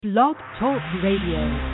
Blog Talk Radio.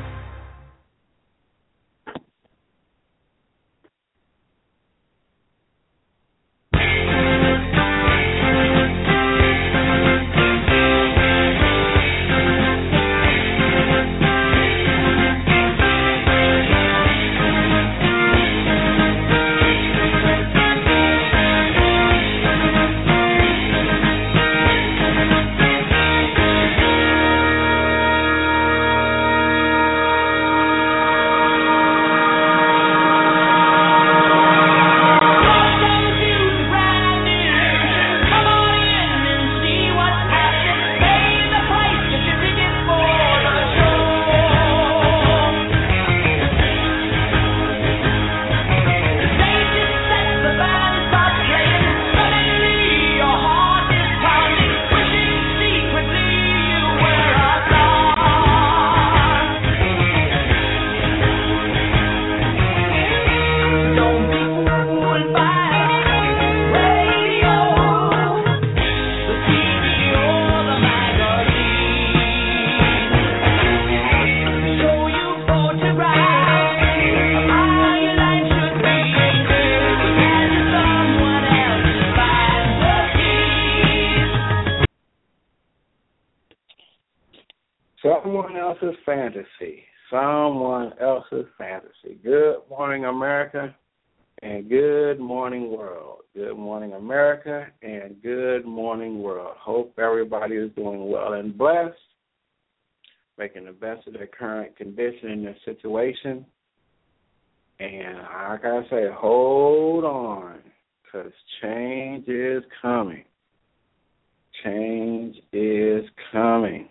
Someone else's fantasy. Someone else's fantasy. Good morning, America, and good morning, world. Good morning, America, and good morning, world. Hope everybody is doing well and blessed, making the best of their current condition and their situation. And I gotta say, hold on, because change is coming. Change is coming.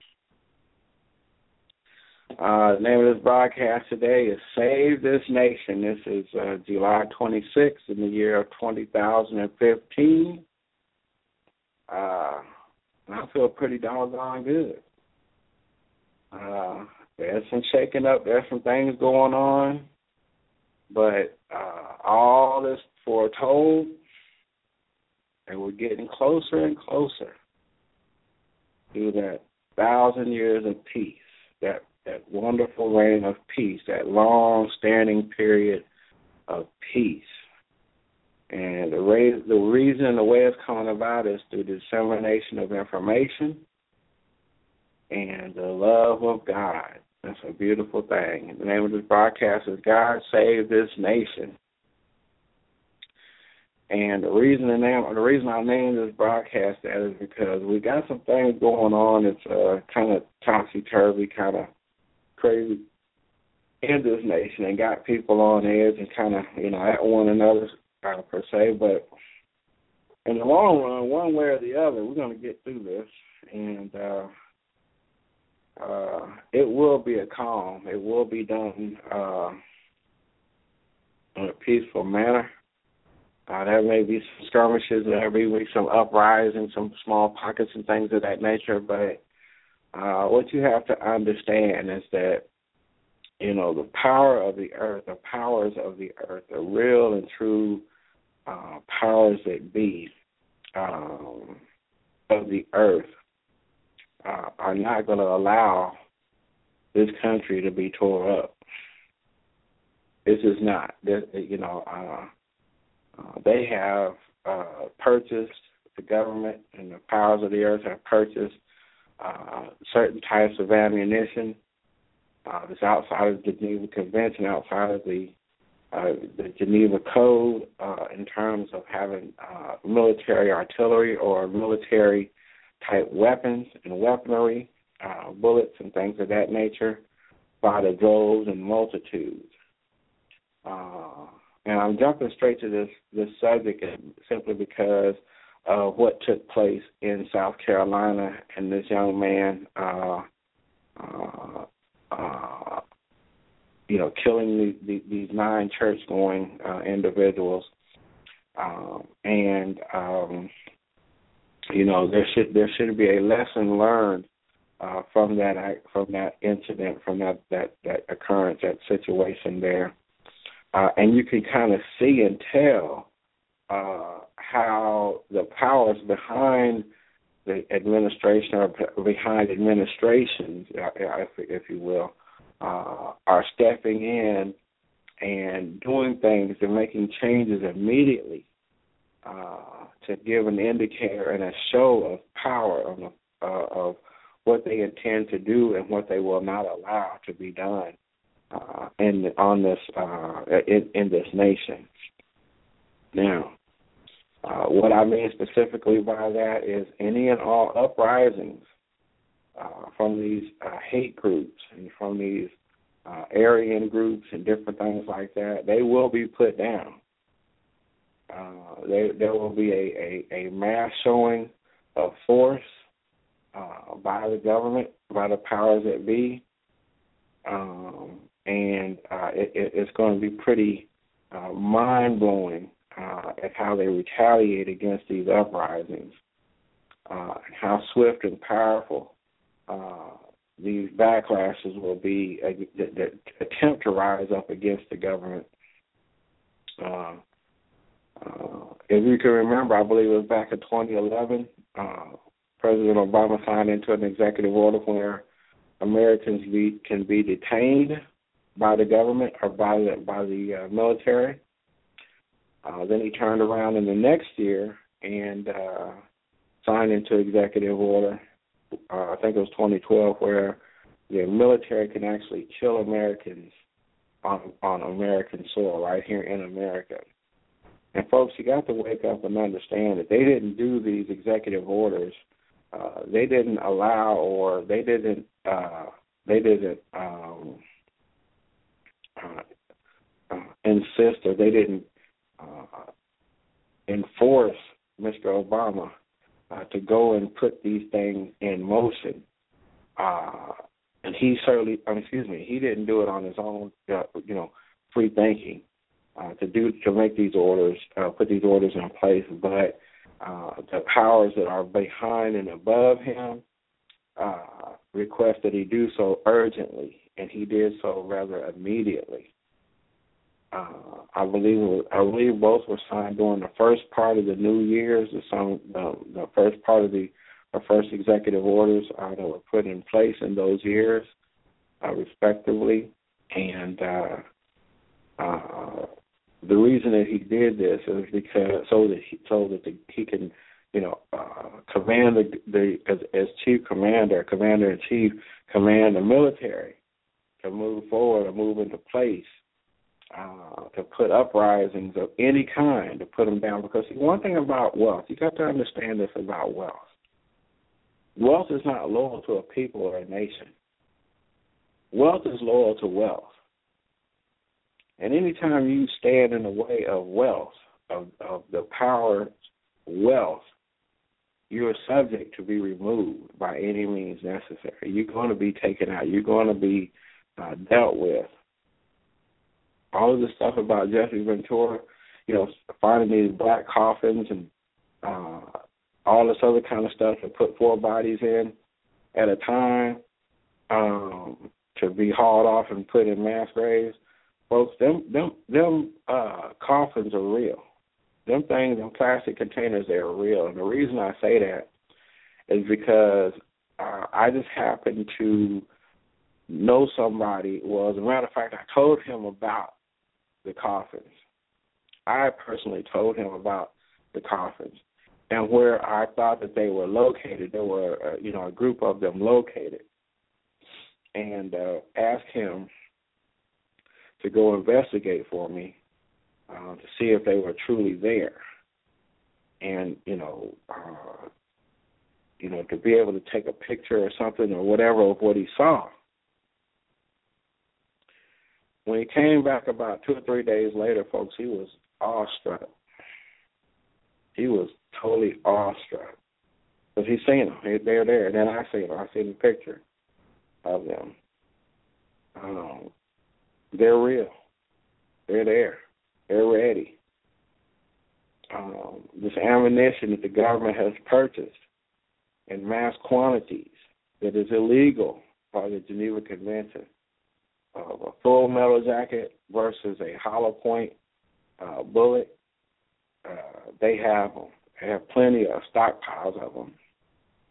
The name of this broadcast today is Save This Nation. This is July 26th in the year of 2015. And I feel pretty doggone good. There's some shaking up. There's some things going on. But all this foretold, and we're getting closer and closer to that 1,000 years of peace, that wonderful reign of peace, that long-standing period of peace. And the reason and the way it's coming about is through the dissemination of information and the love of God. That's a beautiful thing. And the name of this broadcast is God Save This Nation. And the reason I named this broadcast that is because we got some things going on. It's kind of topsy-turvy, kind of crazy in this nation, and got people on edge and kind of, at one another per se. But in the long run, one way or the other, we're going to get through this, and it will be a calm. It will be done in a peaceful manner. There may be some skirmishes, there may be some uprisings, some small pockets and things of that nature, but what you have to understand is that, the power of the earth, the powers of the earth, the real and true powers that be of the earth are not going to allow this country to be tore up. This is not. They have purchased, the government and the powers of the earth have purchased certain types of ammunition that's outside of the Geneva Convention, outside of the Geneva Code, in terms of having military artillery or military-type weapons and weaponry, bullets and things of that nature, by the droves and multitudes. And I'm jumping straight to this subject simply because of what took place in South Carolina and this young man, killing these 9 church-going individuals. There should be a lesson learned from that incident, from that occurrence, that situation there. And you can kind of see and tell how the powers behind the administration or behind administrations, if you will, are stepping in and doing things and making changes immediately to give an indicator and a show of power of what they intend to do and what they will not allow to be done in this nation. Now, what I mean specifically by that is any and all uprisings from these hate groups and from these Aryan groups and different things like that, they will be put down. There will be a mass showing of force by the government, by the powers that be, and it's going to be pretty mind-blowing at how they retaliate against these uprisings, how swift and powerful these backlashes will be that attempt to rise up against the government. If you can remember, I believe it was back in 2011, President Obama signed into an executive order where Americans can be detained by the government or by the military. Then he turned around in the next year and signed into executive order, I think it was 2012, where the military can actually kill Americans on American soil right here in America. And folks, you got to wake up and understand that they didn't do these executive orders. They didn't allow, or they didn't insist, or they didn't enforce Mr. Obama to go and put these things in motion. And he certainly, he didn't do it on his own, free thinking to make these orders, put these orders in place. But the powers that are behind and above him request that he do so urgently, and he did so rather immediately. I believe both were signed during the first part of the New Year's, the first part of the first executive orders that were put in place in those years, respectively. And the reason that he did this is because so that he can, command as chief commander in chief, command the military to move forward or move into place. To put uprisings of any kind, to put them down. Because one thing about wealth, you got to understand this about wealth. Wealth is not loyal to a people or a nation. Wealth is loyal to wealth. And anytime you stand in the way of wealth, of the power wealth, you are subject to be removed by any means necessary. You're going to be taken out. You're going to be dealt with. All of the stuff about Jesse Ventura, finding these black coffins and all this other kind of stuff to put 4 bodies in at a time to be hauled off and put in mass graves. Folks, them coffins are real. Them things, them plastic containers, they're real. And the reason I say that is because I just happened to know somebody. Well, as a matter of fact, I told him about the coffins. I personally told him about the coffins and where I thought that they were located. There were, a group of them located, and asked him to go investigate for me to see if they were truly there, and to be able to take a picture or something or whatever of what he saw. When he came back about 2 or 3 days later, folks, he was awestruck. He was totally awestruck. Because he's seen them. They're there. And then I see them. I see the picture of them. They're real. They're there. They're ready. This ammunition that the government has purchased in mass quantities that is illegal by the Geneva Convention, a full metal jacket versus a hollow point bullet, they have them. They have plenty of stockpiles of them.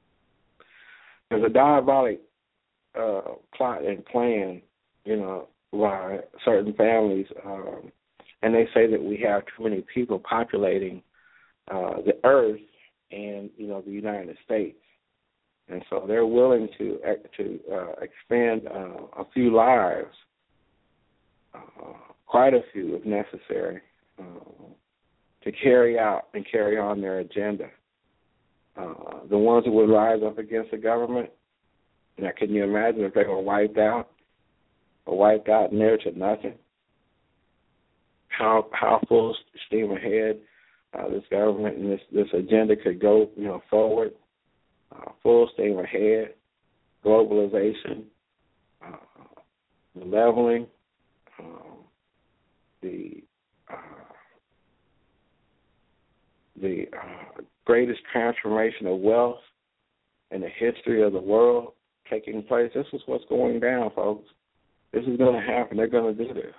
There's a diabolic plot and plan, by certain families, and they say that we have too many people populating the earth and the United States, and so they're willing to expend a few lives, quite a few if necessary, to carry on their agenda. The ones that would rise up against the government, now can you imagine if they were wiped out near to nothing? How full steam ahead this government and this agenda could go, forward. Full steam ahead, globalization, the leveling, the greatest transformation of wealth in the history of the world taking place. This is what's going down, folks. This is going to happen. They're going to do this.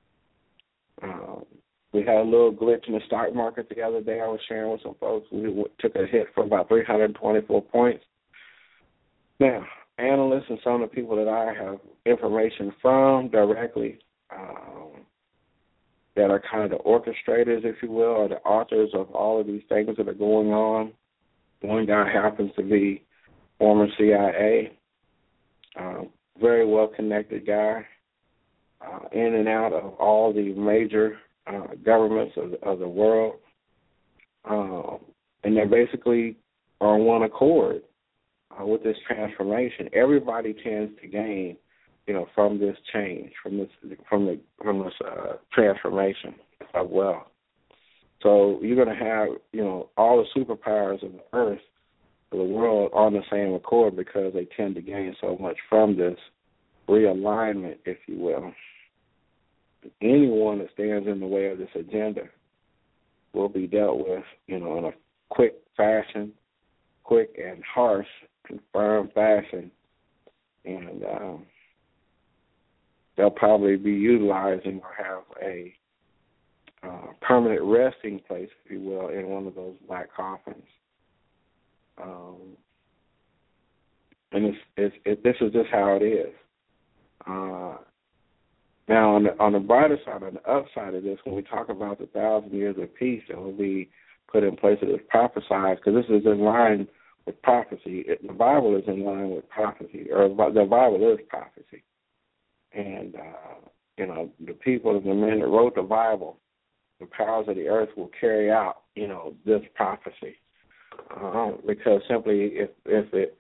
We had a little glitch in the stock market the other day. I was sharing with some folks. We took a hit for about 324 points. Now, analysts and some of the people that I have information from directly that are kind of the orchestrators, if you will, or the authors of all of these things that are going on. One guy happens to be former CIA, very well-connected guy, in and out of all the major governments of the world, and they basically are on one accord with this transformation. Everybody tends to gain, from this change, from this transformation of wealth. So you're going to have, all the superpowers of the earth, of the world, on the same accord because they tend to gain so much from this realignment, if you will. Anyone that stands in the way of this agenda will be dealt with, in a quick fashion, quick and harsh and firm fashion, and they'll probably be utilizing or have a permanent resting place, if you will, in one of those black coffins. And this is just how it is. Now, on the brighter side, on the upside of this, when we talk about the 1,000 years of peace that will be put in place that is prophesied, because this is in line with prophecy. The Bible is in line with prophecy, or the Bible is prophecy. And, the people and the men that wrote the Bible, the powers of the earth will carry out, this prophecy. Because simply if it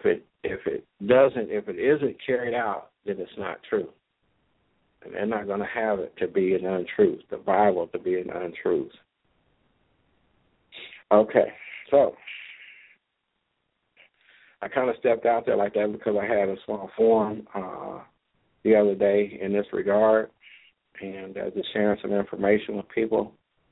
isn't carried out, then it's not true. And they're not going to have it to be an untruth, the Bible to be an untruth. Okay, so I kind of stepped out there like that because I had a small forum the other day in this regard, and just sharing some information with people.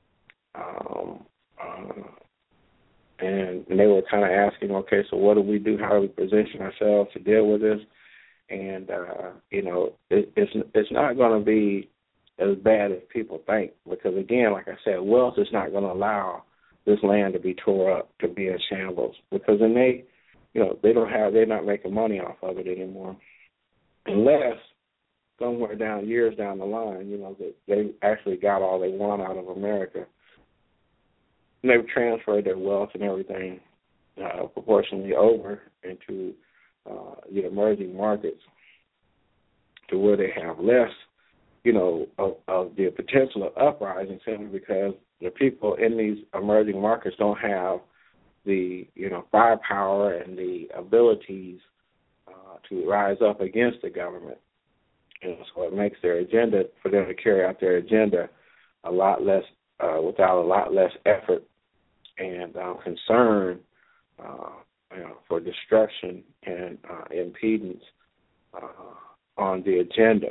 And they were kind of asking, okay, so what do we do? How do we position ourselves to deal with this? And, it's not going to be as bad as people think because, again, like I said, wealth is not going to allow this land to be tore up, to be in shambles, because then they're not making money off of it anymore, unless somewhere years down the line, that they actually got all they want out of America. And they've transferred their wealth and everything proportionally over into the emerging markets to where they have less, of the potential of uprising simply because the people in these emerging markets don't have the, firepower and the abilities to rise up against the government. So it makes their agenda, for them to carry out their agenda, a lot less, without a lot less effort and concern, for destruction and impedance on the agenda.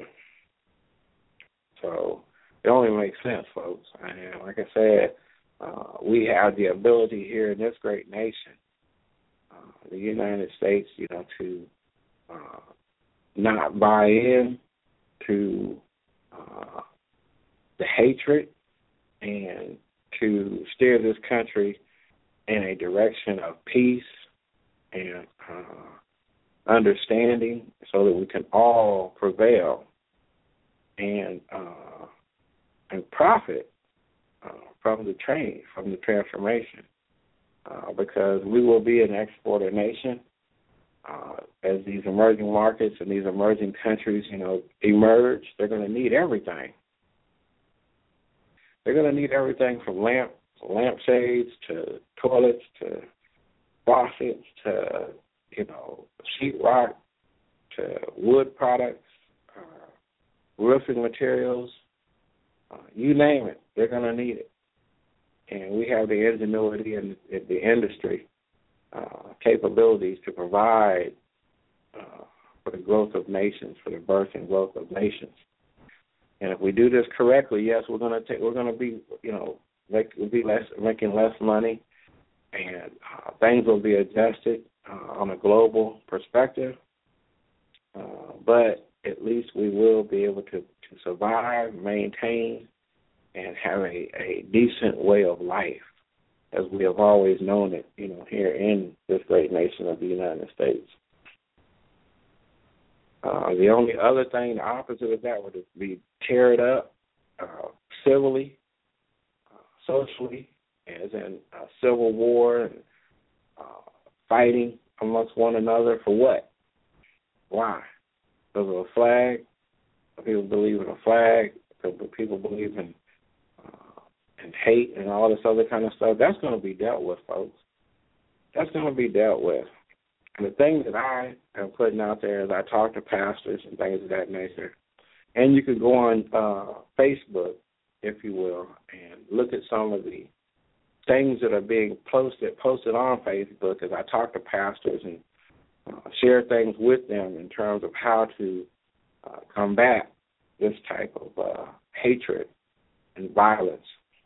So it only makes sense, folks. And like I said, we have the ability here in this great nation, the United States, to not buy in to the hatred and to steer this country in a direction of peace and understanding so that we can all prevail and profit from the transformation, because we will be an exporter nation as these emerging markets and these emerging countries, emerge. They're going to need everything. They're going to need everything from lampshades to toilets to faucets to sheetrock to wood products, roofing materials, you name it, they're going to need it. And we have the ingenuity and the industry capabilities to provide for the growth of nations, for the birth and growth of nations. And if we do this correctly, yes, we're going to be, making less money, and things will be adjusted on a global perspective. But at least we will be able to survive, maintain, and have a decent way of life as we have always known it, here in this great nation of the United States. The only other thing, the opposite of that, would be tear it up civilly, socially, as in civil war and fighting amongst one another for what? Why? Because of a flag? People believe in a flag. People believe in hate and all this other kind of stuff. That's going to be dealt with, folks. That's going to be dealt with. And the thing that I am putting out there is I talk to pastors and things of that nature. And you can go on Facebook, if you will, and look at some of the things that are being posted on Facebook as I talk to pastors and share things with them in terms of how to combat this type of hatred and violence,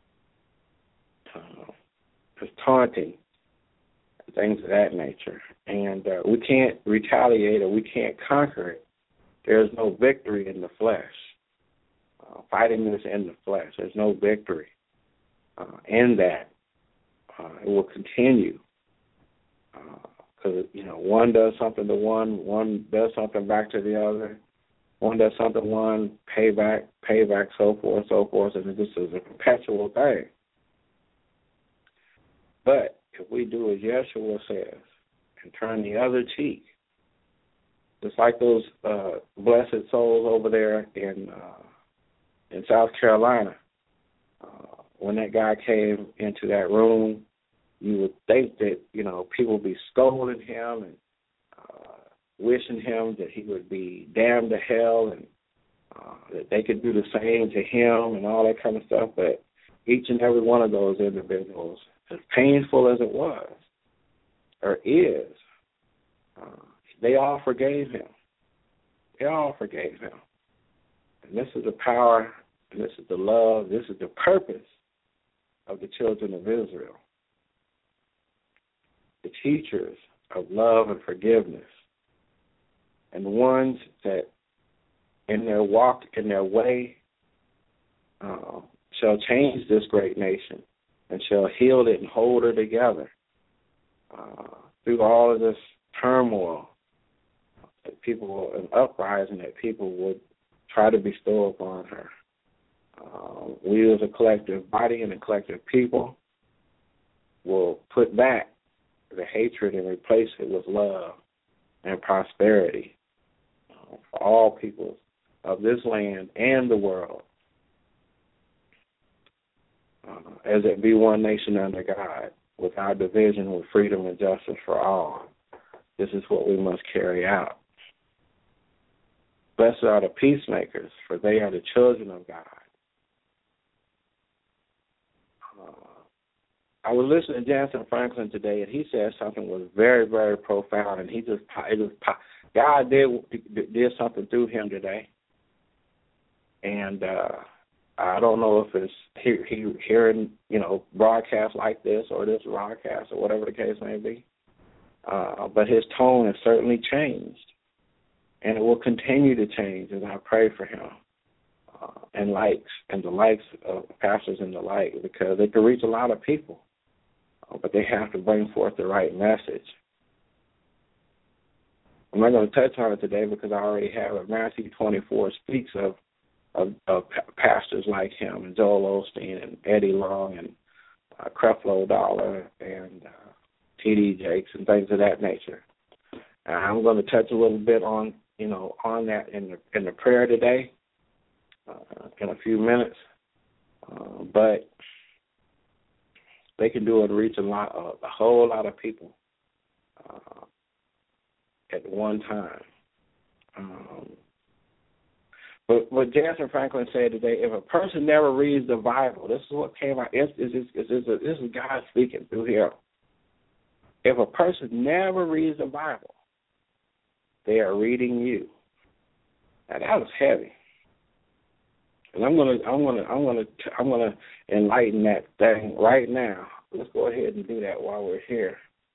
just taunting, things of that nature. And we can't retaliate or we can't conquer it. There's no victory in the flesh. Fighting this in the flesh, there's no victory in that. It will continue because, one does something to one does something back to the other. One does something to one, payback, so forth, and this is a perpetual thing. But if we do as Yeshua says and turn the other cheek, just like those blessed souls over there in South Carolina, when that guy came into that room, you would think that, people would be scolding him and wishing him that he would be damned to hell and that they could do the same to him and all that kind of stuff. But each and every one of those individuals, as painful as it was or is, they all forgave him. They all forgave him. And this is the power, and this is the love, this is the purpose of the children of Israel. The teachers of love and forgiveness, and the ones that in their walk, in their way, shall change this great nation and shall heal it and hold her together through all of this turmoil that people, an uprising that people would try to bestow upon her. We as a collective body and a collective people will put back the hatred and replace it with love and prosperity for all peoples of this land and the world, as it be one nation under God, without division, with freedom and justice for all. This is what we must carry out. Blessed are the peacemakers, for they are the children of God. I was listening to Jansen Franklin today, and he said something was very, very profound, and God did something through him today. And I don't know if it's hearing, broadcasts like this or this broadcast or whatever the case may be, but his tone has certainly changed, and it will continue to change as I pray for him and the likes of pastors and the like, because they can reach a lot of people. But they have to bring forth the right message. I'm not going to touch on it today because I already have it. Matthew 24 speaks of pastors like him, and Joel Osteen and Eddie Long and Creflo Dollar and T.D. Jakes and things of that nature. And I'm going to touch a little bit on that in the prayer today in a few minutes. But they can do it to reach a whole lot of people at one time. But what Jentezen Franklin said today, if a person never reads the Bible, this is what came out. This is God speaking through here. If a person never reads the Bible, they are reading you. Now that was heavy, and I'm gonna enlighten that thing right now. Let's go ahead and do that while we're here.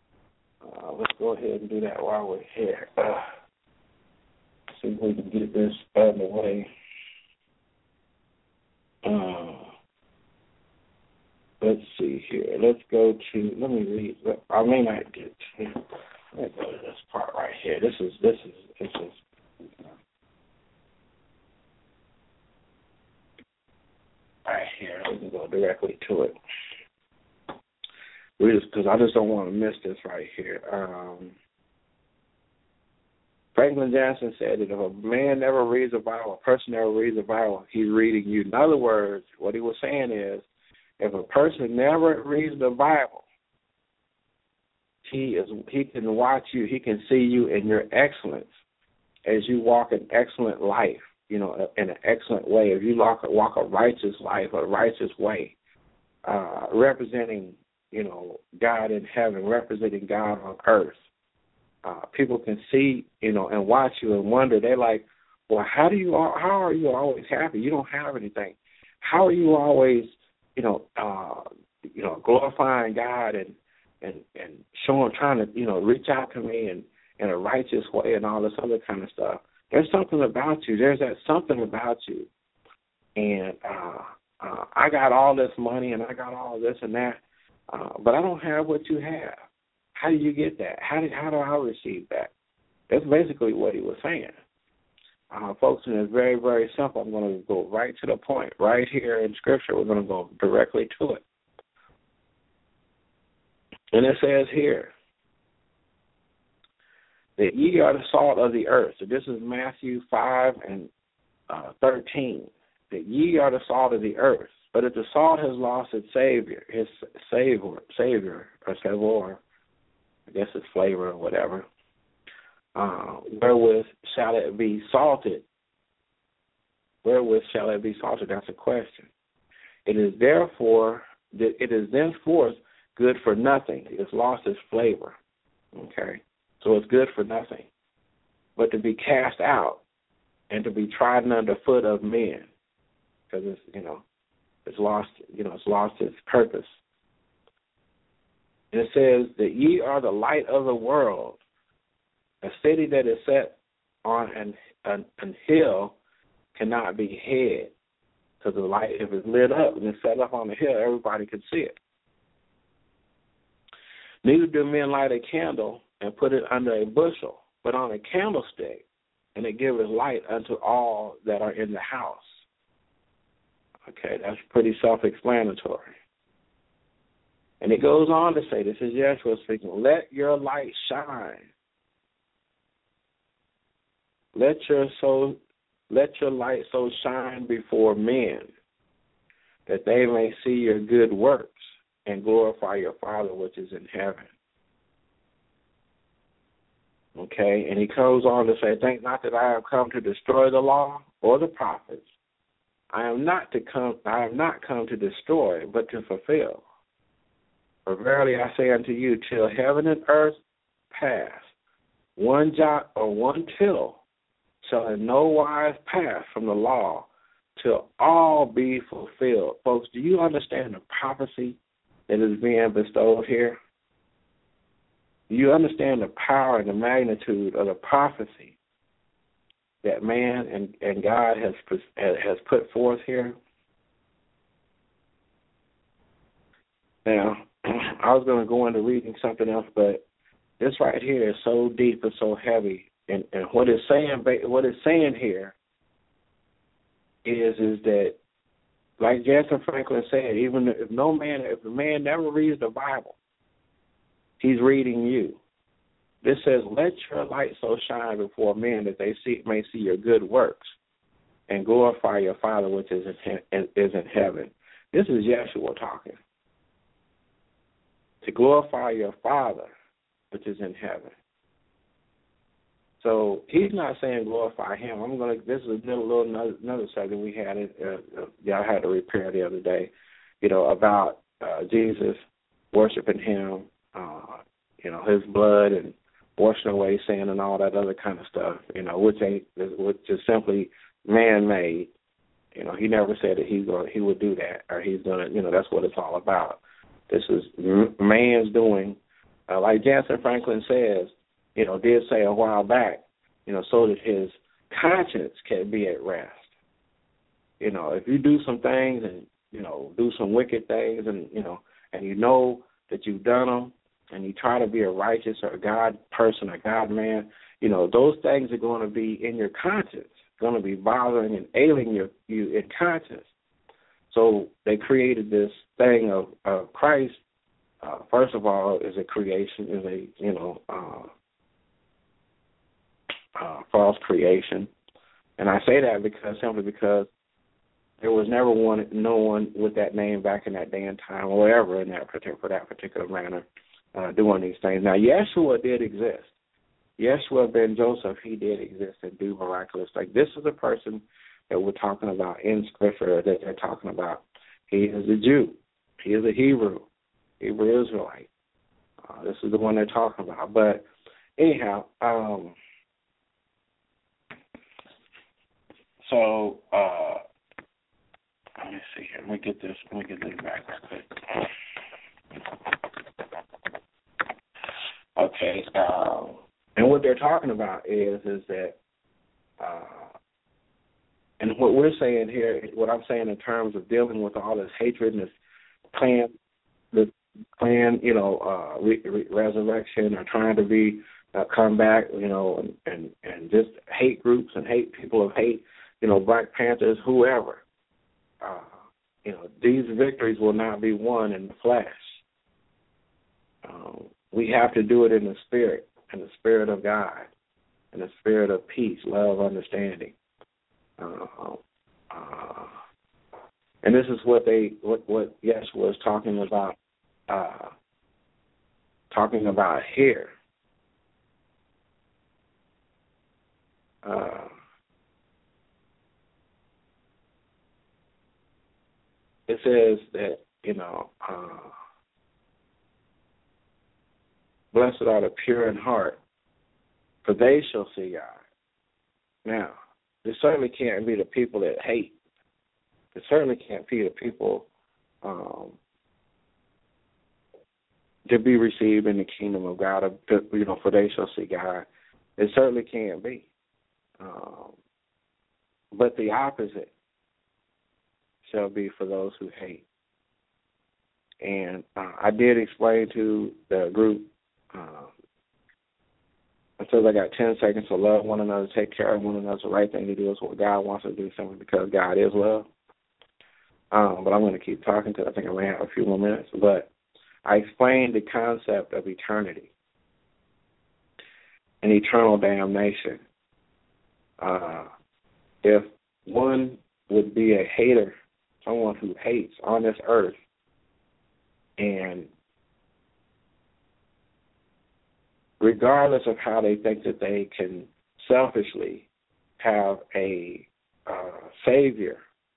See if we can get this out of the way. Let's see here. Let me read. I may not get to. Let's go to this part right here. This is right here. We can go directly to it. Because I just don't want to miss this right here. Franklin Johnson said that if a man never reads the Bible, a person never reads the Bible, he's reading you. In other words, what he was saying is, if a person never reads the Bible, he can watch you, he can see you in your excellence as you walk an excellent life, in an excellent way. If you walk a righteous life, a righteous way, representing, God in heaven, representing God on earth. People can see, and watch you and wonder. They're like, well, how are you always happy? You don't have anything. How are you always, glorifying God and trying to, reach out to me in a righteous way and all this other kind of stuff? There's something about you. There's that something about you. And I got all this money and I got all this and that, but I don't have what you have. How do you get that? How do I receive that? That's basically what he was saying. Folks, and it's very, very simple. I'm going to go right to the point. Right here in Scripture, we're going to go directly to it. And it says here that ye are the salt of the earth. So this is Matthew 5 and 13. That ye are the salt of the earth. But if the salt has lost its savor, I guess it's flavor or whatever, wherewith shall it be salted? Wherewith shall it be salted? That's a question. It is thenceforth good for nothing. It's lost its flavor. Okay? So it's good for nothing. But to be cast out and to be trodden under foot of men. Because it's lost its purpose. And it says that ye are the light of the world. A city that is set on an hill cannot be hid. Because the light, if it's lit up and it's set up on the hill, everybody can see it. Neither do men light a candle and put it under a bushel, but on a candlestick, and it giveth light unto all that are in the house. Okay, that's pretty self-explanatory. And it goes on to say, this is Yeshua speaking, let your light shine. Let your light so shine before men that they may see your good works and glorify your Father which is in heaven. Okay, and he goes on to say, think not that I have come to destroy the law or the prophets. I am not come to destroy, but to fulfill. For verily I say unto you, till heaven and earth pass, one jot or one tittle shall in no wise pass from the law till all be fulfilled. Folks, do you understand the prophecy that is being bestowed here? Do you understand the power and the magnitude of the prophecy that man and God has put forth here? Now, I was going to go into reading something else, but this right here is so deep and so heavy And what it's saying here is that, like Jensen Franklin said, even if a man never reads the Bible, he's reading you. This says, "Let your light so shine before men that they may see your good works and glorify your Father which is in heaven." This is Yeshua talking. To glorify your Father which is in heaven. So he's not saying glorify him. This is another subject we had. Y'all had to repair the other day, about Jesus worshiping him, his blood and washing away sin and all that other kind of stuff, which is simply man-made. He never said that he would do that, or he's gonna. That's what it's all about. This is man's doing, like Jensen Franklin says. Did say a while back, so that his conscience can be at rest. If you do some things and, do some wicked things and, and you know that you've done them and you try to be a righteous or a God person, a God man, those things are going to be in your conscience, going to be bothering and ailing you in conscience. So they created this thing of Christ, first of all, is a creation, false creation. And I say that simply because there was never no one with that name back in that day and time, or ever in for that particular manner, doing these things. Now, Yeshua did exist. Yeshua ben Joseph, he did exist and do miraculous things. This is a person that we're talking about in Scripture that they're talking about. He is a Jew. He is a Hebrew Israelite. This is the one they're talking about. But anyhow, so let me see here. Let me get this back real quick. Okay. And what they're talking about is that, and what we're saying here, what I'm saying in terms of dealing with all this hatred and this plan, resurrection, or trying to come back, and just hate groups and hate people of hate, Black Panthers, whoever. These victories will not be won in the flesh. We have to do it in the spirit of God, in the spirit of peace, love, understanding. And this is what Yeshua was talking about here. It says that, blessed are the pure in heart, for they shall see God. Now, there certainly can't be the people that hate. There certainly can't be the people to be received in the kingdom of God, for they shall see God. It certainly can't be. But the opposite shall be for those who hate. And I did explain to the group, until I got 10 seconds to love one another, take care of one another. The right thing to do is what God wants us to do, simply because God is love. But I'm going to keep talking because I think I may have a few more minutes. But I explained the concept of eternity and eternal damnation. If one would be a hater, someone who hates on this earth, and regardless of how they think that they can selfishly have a Savior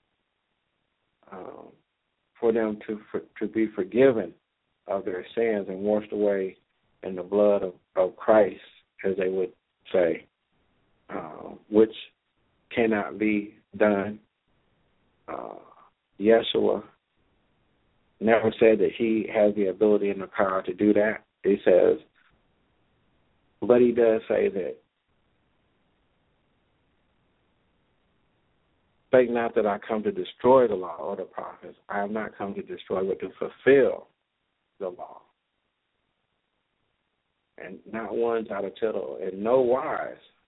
for them to be forgiven of their sins and washed away in the blood of Christ, as they would say, which cannot be done. Yeshua never said that he has the ability and the power to do that. He says, but he does say that, think not that I come to destroy the law or the prophets. I have not come to destroy, but to fulfill the law. And not one jot or tittle, in no wise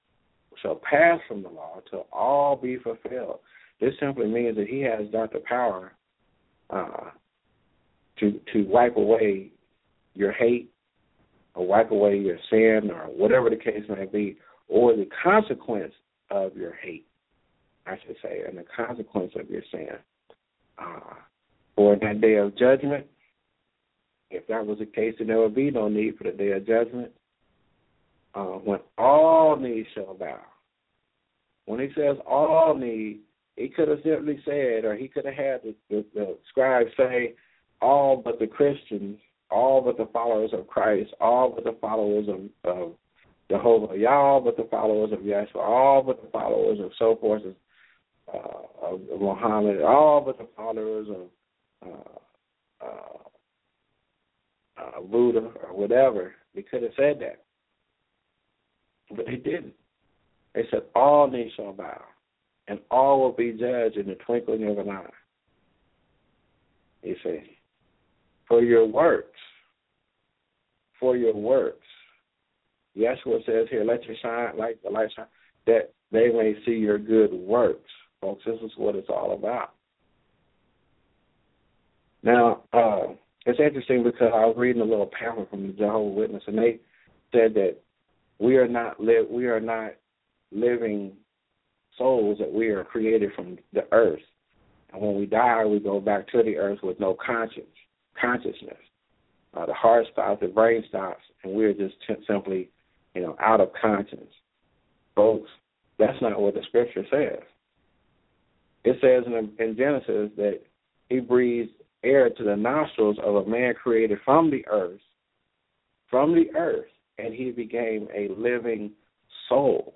shall pass from the law till all be fulfilled. This simply means that he has not the power to wipe away your hate or wipe away your sin or whatever the case may be, or the consequence of your hate, I should say, and the consequence of your sin. For that day of judgment, if that was the case, then there would be no need for the day of judgment. When all knees shall bow. When he says all knees, he could have simply said, or he could have had the scribe say, all but the Christians, all but the followers of Christ, all but the followers of Jehovah, all but the followers of Yeshua, all but the followers of so forth, of Muhammad, all but the followers of Buddha or whatever. They could have said that. But they didn't. They said all knees shall bow, and all will be judged in the twinkling of an eye. You see, for your works, Yeshua says here, let your shine like the light shine, that they may see your good works. Folks, this is what it's all about. Now, it's interesting because I was reading a little pamphlet from the Jehovah's Witness, and they said that we are not living souls, that we are created from the earth. And when we die, we go back to the earth with no consciousness. The heart stops, the brain stops, and we're just simply, out of conscience. Folks, that's not what the Scripture says. It says in Genesis that he breathed air to the nostrils of a man created from the earth, and he became a living soul.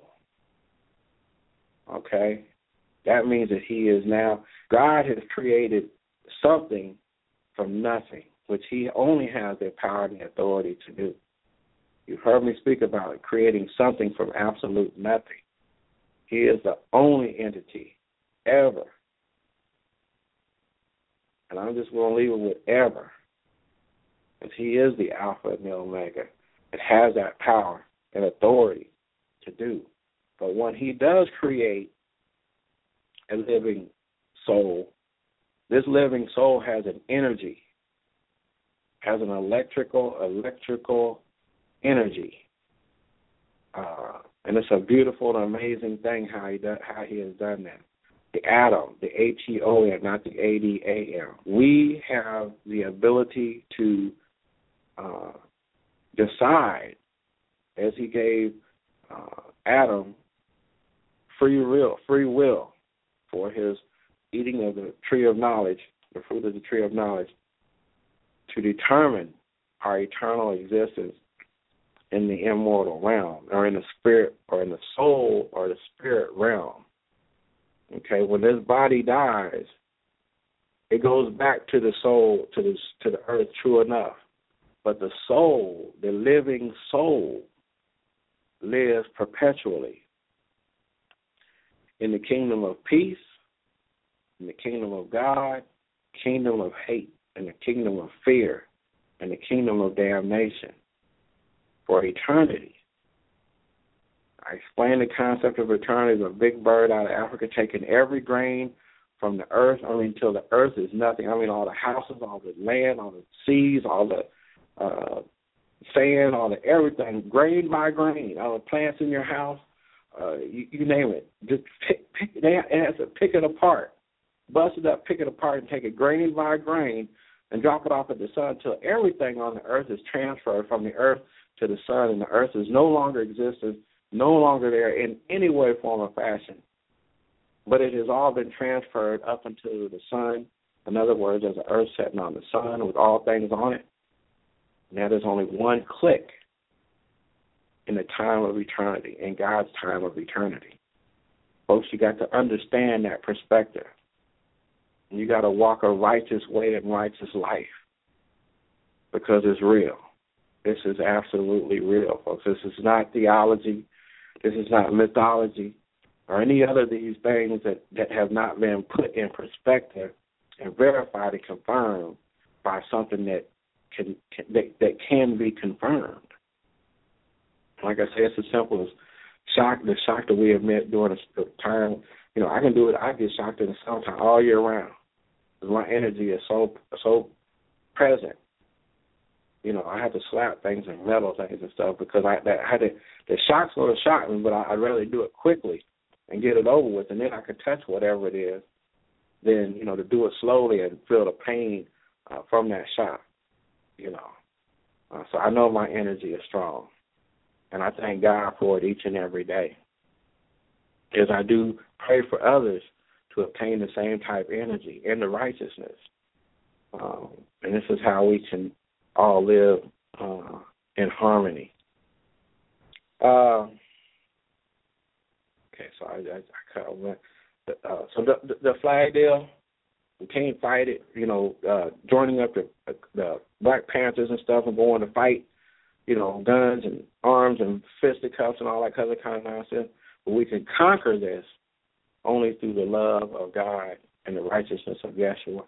Okay? That means that he is now, God has created something from nothing, which he only has the power and the authority to do. You've heard me speak about it, creating something from absolute nothing. He is the only entity ever. And I'm just going to leave it with ever, because he is the Alpha and the Omega. It has that power and authority to do. But when he does create a living soul, this living soul has an energy, has an electrical energy. And it's a beautiful and amazing thing how he has done that. The atom, the ATOM, not the ADAM. We have the ability to decide, as he gave Adam free will for his eating of the tree of knowledge, the fruit of the tree of knowledge, to determine our eternal existence in the immortal realm, or in the spirit, or in the soul, or the spirit realm. Okay, when this body dies, it goes back to the soul, to the earth, true enough. But the soul, the living soul, lives perpetually in the kingdom of peace, in the kingdom of God, kingdom of hate, and the kingdom of fear, and the kingdom of damnation for eternity. I explained the concept of eternity as a big bird out of Africa taking every grain from the earth, until the earth is nothing. All the houses, all the land, all the seas, all the sand, all the everything, grain by grain, all the plants in your house, you name it. Just it has to pick it apart, bust it up, pick it apart, and take it grain by grain and drop it off at the sun until everything on the earth is transferred from the earth to the sun, and the earth is no longer existent, no longer there in any way, form, or fashion. But it has all been transferred up into the sun. In other words, there's an earth sitting on the sun with all things on it. And that is only one click in the time of eternity, in God's time of eternity. Folks, you got to understand that perspective. And you got to walk a righteous way and righteous life, because it's real. This is absolutely real, folks. This is not theology. This is not mythology or any other of these things that have not been put in perspective and verified and confirmed by something that can be confirmed. Like I said, it's as simple as the shock that we emit during the time. I can do it. I get shocked in the summertime all year round because my energy is so present. I have to slap things and metal things and stuff because the shock's going to shock me, but I'd rather do it quickly and get it over with, and then I can touch whatever it is, than, to do it slowly and feel the pain from that shock, So I know my energy is strong, and I thank God for it each and every day. As I do pray for others to obtain the same type of energy and the righteousness. And this is how we can all live in harmony. Okay, so I kind of went. So the flag deal, we can't fight it. Joining up the Black Panthers and stuff and going to fight, guns and arms and fisticuffs and all that other kind of nonsense. But we can conquer this only through the love of God and the righteousness of Yeshua.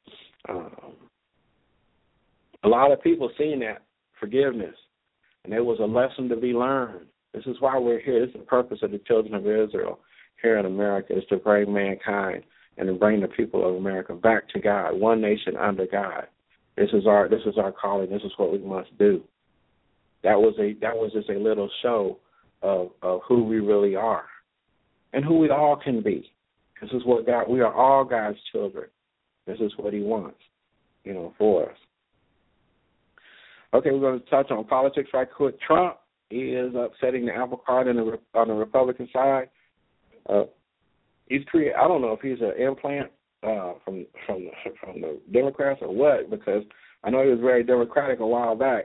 A lot of people seen that forgiveness, and there was a lesson to be learned. This is why we're here. This is the purpose of the children of Israel here in America, is to bring mankind and to bring the people of America back to God, one nation under God. This is our calling. This is what we must do. That was just a little show of who we really are and who we all can be. This is what God. We are all God's children. This is what He wants, for us. Okay, we're going to touch on politics right quick. Trump is upsetting the apple cart on the Republican side. He's I don't know if he's an implant from the Democrats or what, because I know he was very Democratic a while back.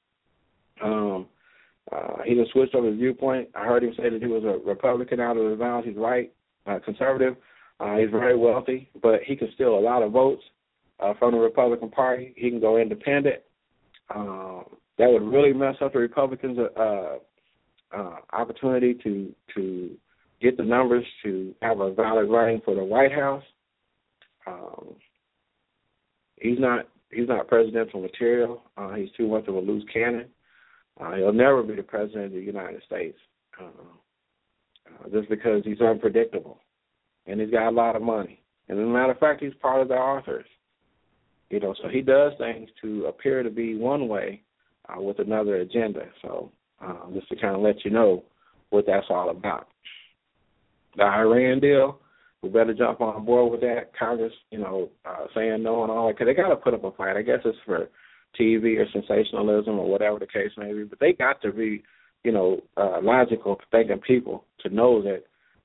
He just switched up his viewpoint. I heard him say that he was a Republican out of his mouth. He's right, conservative. He's very wealthy, but he can steal a lot of votes from the Republican Party. He can go independent. That would really mess up the Republicans' opportunity to get the numbers to have a valid running for the White House. He's not presidential material. He's too much of a loose cannon. He'll never be the president of the United States, just because he's unpredictable, and he's got a lot of money. And as a matter of fact, he's part of the authors. So he does things to appear to be one way with another agenda. So just to kind of let you know what that's all about. The Iran deal, we better jump on board with that. Congress, saying no and all that, because they got to put up a fight. I guess it's for TV or sensationalism or whatever the case may be, but they got to be, logical thinking people to know that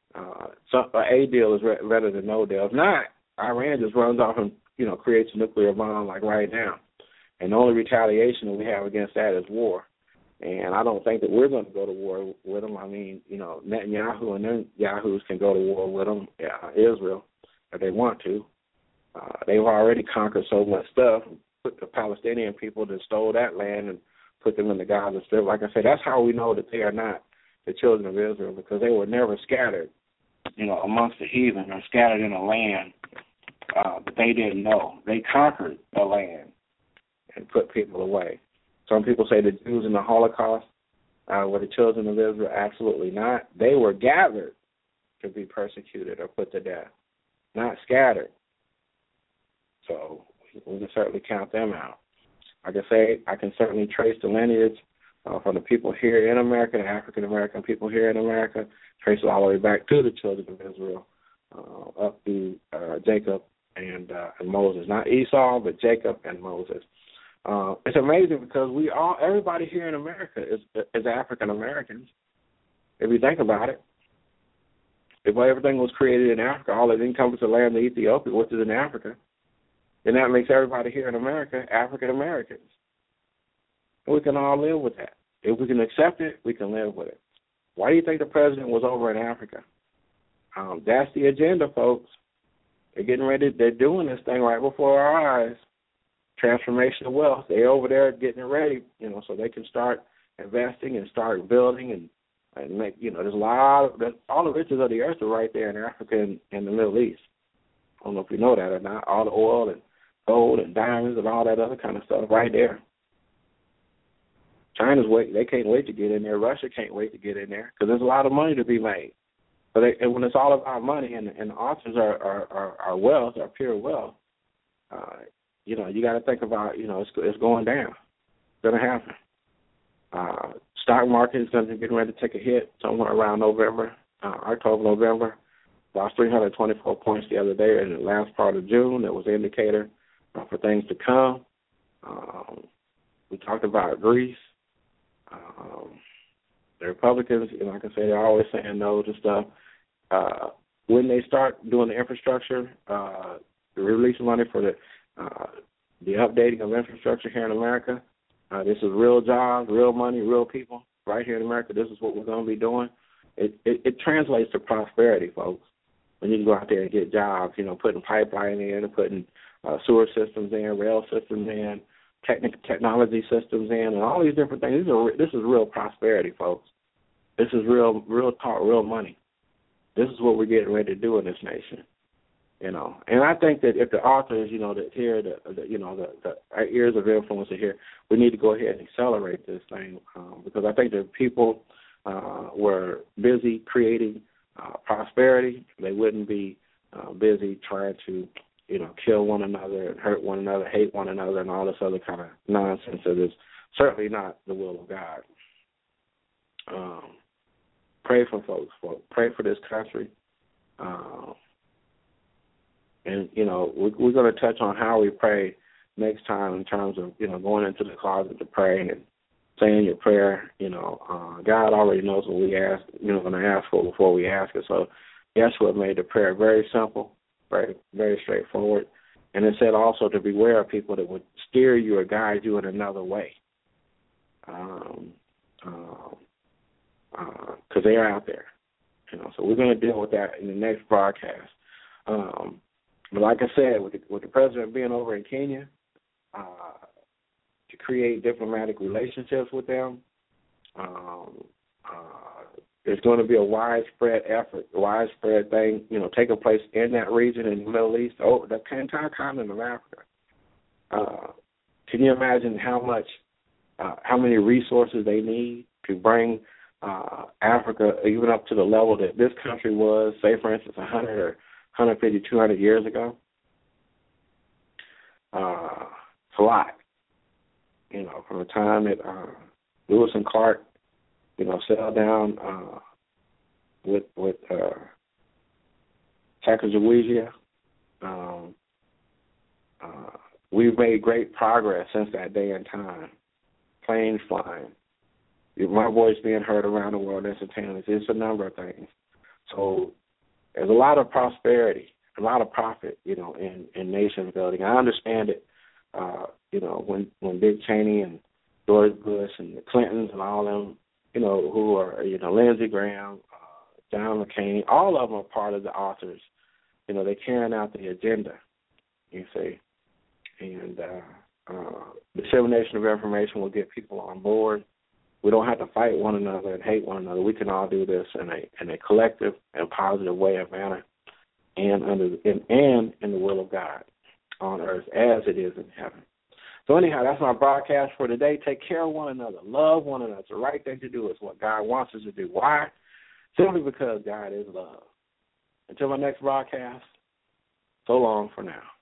a deal is better than no deal. If not, Iran just runs off and creates a nuclear bomb like right now. And the only retaliation that we have against that is war. And I don't think that we're going to go to war with them. I mean, Netanyahu and them yahoos can go to war with them, Israel, if they want to. They've already conquered so much stuff, put the Palestinian people that stole that land and put them in the Gaza Strip. Like I said, that's how we know that they are not the children of Israel, because they were never scattered, amongst the heathen or scattered in a land that they didn't know. They conquered the land and put people away. Some people say the Jews in the Holocaust were the children of Israel. Absolutely not. They were gathered to be persecuted or put to death, not scattered. So we can certainly count them out. Like I say, I can certainly trace the lineage from the people here in America, the African-American people here in America, trace it all the way back to the children of Israel, up to Jacob and Moses. Not Esau, but Jacob and Moses. It's amazing because everybody here in America is African Americans. If you think about it, if everything was created in Africa, all it encompasses the land of Ethiopia, which is in Africa, then that makes everybody here in America African Americans. And we can all live with that. If we can accept it, we can live with it. Why do you think the president was over in Africa? That's the agenda, folks. They're getting ready. They're doing this thing right before our eyes. Transformation of wealth. They're over there getting it ready, so they can start investing and start building and make, there's a lot of, all the riches of the earth are right there in Africa and the Middle East. I don't know if you know that or not. All the oil and gold and diamonds and all that other kind of stuff right there. They can't wait to get in there. Russia can't wait to get in there because there's a lot of money to be made. But and when it's all about money and the authors are wealth, are pure wealth, you got to think about, it's going down. It's going to happen. Stock market is going to get ready to take a hit somewhere around October, November. Lost 324 points the other day in the last part of June. That was an indicator for things to come. We talked about Greece. The Republicans, like I said, they're always saying no to stuff. When they start doing the infrastructure, the release money for the updating of infrastructure here in America, this is real jobs, real money, real people right here in America. This is what we're going to be doing. It translates to prosperity, folks. When you can go out there and get jobs, putting pipeline in, putting sewer systems in, rail systems in, technology systems in, and all these different things. This is real prosperity, folks. This is real talk, real money. This is what we're getting ready to do in this nation, And I think that if the authors, that hear our ears of influence are here, we need to go ahead and accelerate this thing because I think that people were busy creating prosperity. They wouldn't be busy trying to, kill one another and hurt one another, hate one another, and all this other kind of nonsense that is certainly not the will of God. Pray for folks. Pray for this country. And, we're going to touch on how we pray next time in terms of, going into the closet to pray and saying your prayer. God already knows what we ask, going to ask for before we ask it. So Yeshua made the prayer very simple, very, very straightforward. And it said also to beware of people that would steer you or guide you in another way. Because they're out there. So we're going to deal with that in the next broadcast. But like I said, with the president being over in Kenya, to create diplomatic relationships with them, there's going to be a widespread effort, a widespread thing, taking place in that region in the Middle East, the entire continent of Africa. Can you imagine how many resources they need to bring Africa even up to the level that this country was, say, for instance, 100 or 150, 200 years ago? It's a lot. From the time that Lewis and Clark, settled down with Sacagawea, we've made great progress since that day and time. Planes flying, my voice being heard around the world instantaneously. It's a number of things. So there's a lot of prosperity, a lot of profit, in nation building. I understand it, when Dick Cheney and George Bush and the Clintons and all of them, who are, Lindsey Graham, John McCain, all of them are part of the authors. They're carrying out the agenda, you see. And dissemination of information will get people on board. We don't have to fight one another and hate one another. We can all do this in a collective and positive way and manner, and in the will of God on earth as it is in heaven. So anyhow, that's my broadcast for today. Take care of one another. Love one another. It's the right thing to do. It's what God wants us to do. Why? Simply because God is love. Until my next broadcast, so long for now.